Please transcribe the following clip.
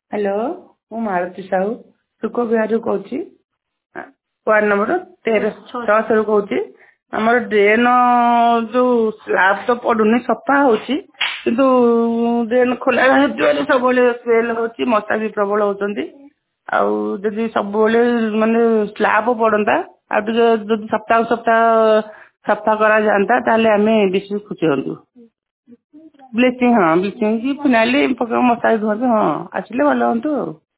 Hello ମୁଁ ମାଳତୀ ସାହୁ ସୁକ ବିହାରରୁ କହୁଛି ୱାର୍ଡ ନମ୍ବର 1366ରୁ କହୁଛି। ଆମର ଡ୍ରେନ୍ ଯୋଉ ସ୍ଲାବ୍ ତ ପଡୁନି ସଫା ହଉଛି କିନ୍ତୁ ଡ୍ରେନ୍ ଖୋଲା ରହିଥିବାରୁ ସବୁବେଳେ ସ୍ମେଲ୍ ହଉଛି, ମଶା ବି ପ୍ରବଳ ହଉଛନ୍ତି। ଆଉ ଯଦି ସବୁବେଳେ ମାନେ ସ୍ଲାବ୍ ପଡନ୍ତା ଆଉ ଟିକେ ଯଦି ସପ୍ତାହ ସଫା କରାଯାଆନ୍ତା ତାହେଲେ ଆମେ ବେଶୀ ଖୁସି ହୁଅନ୍ତୁ। ବ୍ଲିଚିଂ କି ଫିନାଇଲ ପକେଇ ମଶା ଧୁଅନ୍ତୁ। ହଁ ଆସିଲେ ଭଲ ହୁଅନ୍ତୁ ଆଉ।